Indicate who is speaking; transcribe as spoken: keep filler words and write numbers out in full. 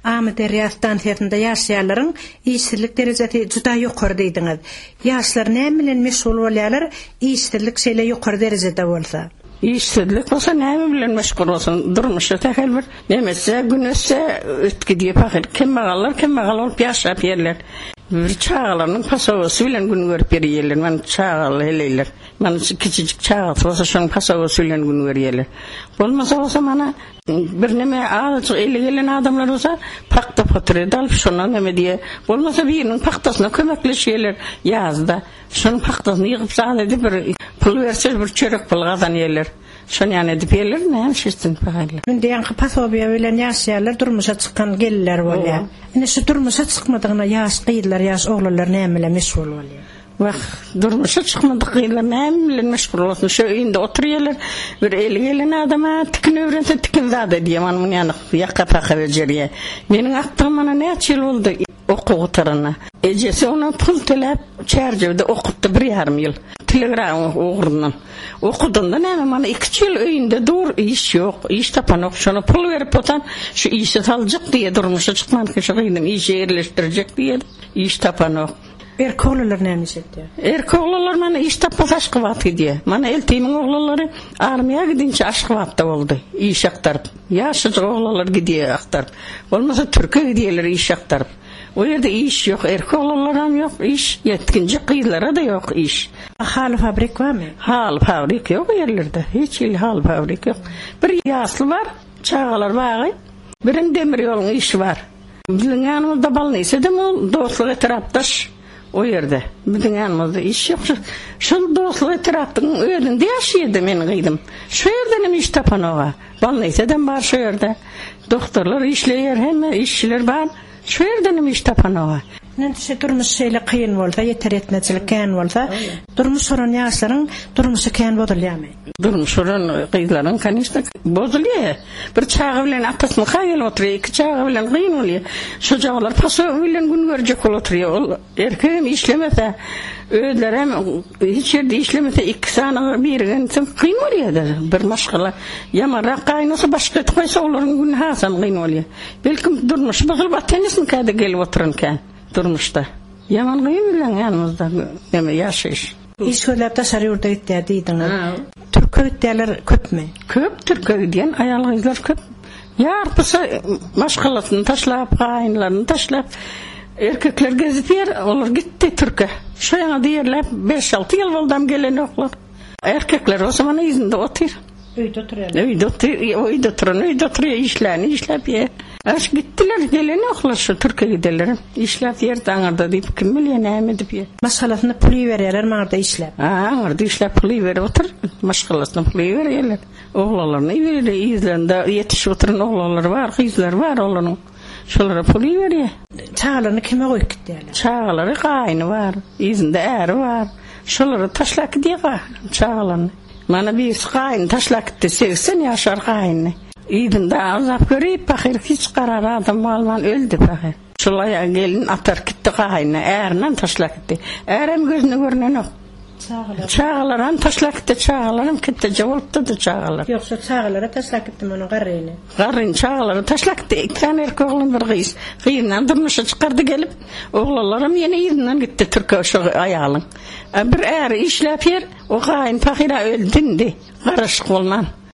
Speaker 1: Ama deriyastan tiyatında yaşayanların işsizlik derecesi juda yuqarı deydiniz. Yaşlar ne bilen meşgul bolýarlar, işsizlik şeýle yuqarı derecede bolsa?
Speaker 2: İşsizlik olsa ne bilen meşgul olsun, durmuşa tehel bir. Nemetse, günesse, ötki diye bakır. Kim bağallar, kim bağal olup yaşap yerler. Bir çağalarının pasavası bilen gün görüp yerler. Man çağalı heleyler. Man küçücük çağalı olsa şunun pasavası bilen gün görüp yerler. Olmasa olsa bana bir neme ağacık eli gelen adamlar olsa pakta fotoğrafı alıp şuna neme diye. Olmasa birinin paktasına kömekleşiyorlar yazda. Şunun paktasını yıkıp sağladı bir pul verse bir çörek pul kazan yerler. Şunu yani edip yerler ne hem şiştin pakayla.
Speaker 1: Şimdi yankı pasobiya öyle yaşayarlar durmuşa çıkan gelirler olya. Yani şu durmuşa çıkmadığına yaş kıyılar yaş oğullar ne emele meşgul oluyor.
Speaker 2: Bak durmuşa çıkmadık kıyılar ne emele meşgul olsun. Şu önünde oturuyorlar bir eli gelen adama tikin öğrense tikin zade diye manımın yanık yakka paka beceriye. Benim aklım bana ne açıl oldu oku tarana. Ecesi ona pul telep çercevde okuttu bir yarım yıl. Telegram uğrundan. Okudum da ne bana iki yıl öğünde dur iş yok. İş tapan yok. Şuna pul verip otan şu işi alacak diye durmuşa çıkmadı ki şu kıydım işi yerleştirecek diye iş tapan yok.
Speaker 1: Erkoğlular neymiş etti?
Speaker 2: Erkoğlular bana iş tapmaz aşkı vatı diye. Bana eltimin oğulları armaya gidince aşkı vatta oldu. İş aktarıp. Yaşıcı oğullar gidiyor aktarıp. Olmasa Türkiye gidiyorlar iş aktarıp. O yerde iş yok, erkek oğullarım yok iş, yetkinci kıyılara da yok iş.
Speaker 1: Hal fabrik var mı?
Speaker 2: Hal fabrik yok yerlerde, hiç hal fabrik yok. Bir yaslı var, çağalar var, birin demir yolun işi var. Bizim yanımızda bal neyse de o dostluk etraftaş o yerde. Bizim yanımızda iş yok. Şu dostluk etraftın önünde yaşıyordu ben kıydım. Şu yerden iş tapan oğa. Bal neyse de var şu yerde. Doktorlar işleyer hem işçiler var. Şu yerden iş tapan oğa.
Speaker 1: Nendişe durmuş şeyle kıyın olsa, yeter etmecilik kıyın olsa, durmuş sorun yaşların durmuşu kıyın bozuluyor mu?
Speaker 2: Durmuş sorun kıyıların kanişte bozuluyor. Bir çağı bilen atasını kayıl oturuyor, iki çağı bilen kıyın oluyor. Şu çağlar paso bilen gün görecek oturuyor. Erkeğim işlemese, öğüdler hem hiç yerde işlemese iki sana bir gün kıyın oluyor da bir maşkala. Yamarak kaynasa başka et koysa onların gün hasan kıyın oluyor. Belki durmuş bozulup atenisini kayda gelip otururken. Durmuşta. Yaman kıyım bilen yanımızda deme yaşayış.
Speaker 1: İş söyleyip de sarı yurda gittiler deydiniz. Türkiye gittiler köp mü?
Speaker 2: Köp Türkiye gidiyen ayağlı kızlar köp. Yarpısa maşkalasını taşlayıp, kayınlarını taşlayıp erkekler gezip yer olur gitti Türkiye. Şu yana diyorlar beş altı yıl oldum gelen oklar. Erkekler o zaman izinde otur.
Speaker 1: Uydu oturuyorlar.
Speaker 2: Uydu oturuyor, uydu oturuyor, uydu oturuyor işlerini işlep yer. Aş gittiler geleni oklar şu Türkiye giderler. İşlep yer dağırda deyip kim bilir ne edip yer.
Speaker 1: Maşkalasını pulu verirler mağarada işlep.
Speaker 2: Aa, orada işlep pulu verir otur. Maşkalasını pulu verirler. Oğlalarını verir. İzlerinde yetiş oturun oğlaları var, kızlar var oğlanın. Şolara pulu veriyor.
Speaker 1: Çağlarını kime koyup gittiler?
Speaker 2: Çağları kaynı var. İzinde eri var. Şolara taşlak diye çağlarını. Bana bir kayn taşlak gitti. seksen yaşar kaynı. İdinde azap göreyip bakır hiç karar adam alman öldü bakır. Şolaya gelin atar gitti kaynı. Eğerden taşlak gitti. Eğerim gözünü görünen yok.
Speaker 1: Çağlar.
Speaker 2: Çağlarım taşlak gitti. Çağlarım gitti. Cevaptı da çağlar.
Speaker 1: Yoksa çağlara taşlak gittim onun garrıyla.
Speaker 2: Garrın çağları taşlak gitti. İki tane erkek oğlum bir kız. Kıyından durmuşa çıkardı gelip. Oğlalarım yine izinden gitti Türkiye şu ayağın. Bir eğer işlep yer o kayn fakira öldündü. Karışık olman.